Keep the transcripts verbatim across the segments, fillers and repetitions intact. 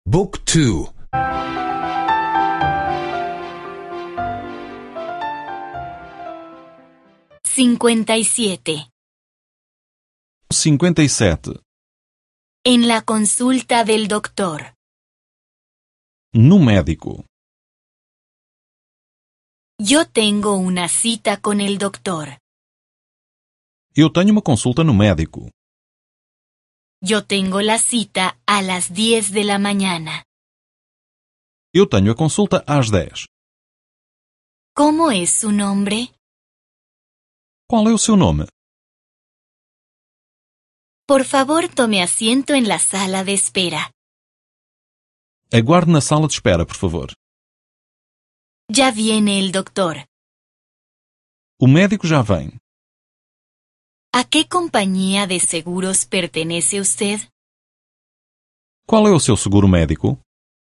Book two. cincuenta y siete. cinquenta e sete. En la consulta del doctor. No médico. Yo tengo una cita con el doctor. Eu tenho uma consulta no médico. Yo tengo la cita a las diez de la mañana. Eu tenho a consulta às dez. ¿Cómo es su nombre? Qual é o seu nome? Por favor, tome asiento en la sala de espera. Aguarde na sala de espera, por favor. Ya viene el doctor. O médico já vem. ¿A qué compañía de seguros pertenece usted? Qual é o seu seguro médico?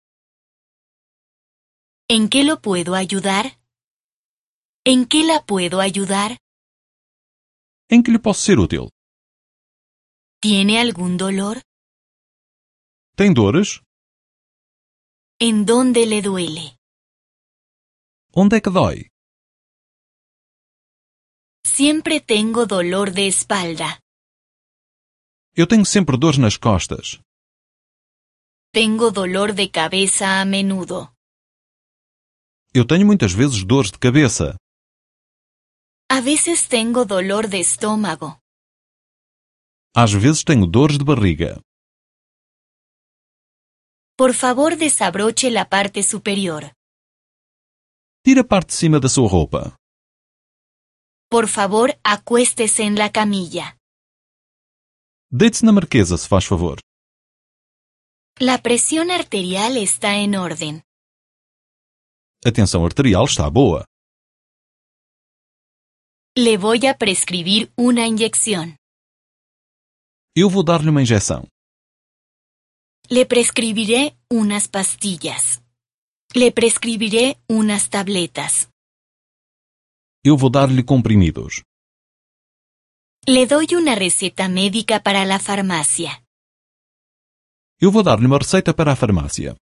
¿En qué lo puedo ayudar? ¿En qué la puedo ayudar? Em que lhe posso ser útil? ¿Tiene algún dolor? Tem dores? ¿En dónde le duele? Onde é que dói? Siempre tengo dolor de espalda. Eu tenho sempre dores nas costas. Tengo dolor de cabeza a menudo. Eu tenho muitas vezes dores de cabeça. A veces tengo dolor de estómago. Às vezes tenho dores de barriga. Por favor, desabroche la parte superior. Tire a parte de cima da sua roupa. Por favor, acuéstese en la camilla. Deite-se na marquesa, se faz favor. La presión arterial está en orden. A tensão arterial está boa. Le voy a prescribir una inyección. Eu vou dar-lhe uma injeção. Le prescribiré unas pastillas. Le prescribiré unas tabletas. Eu vou dar-lhe comprimidos. Le doy una receta médica para la farmacia. Eu vou dar-lhe uma receita para a farmácia.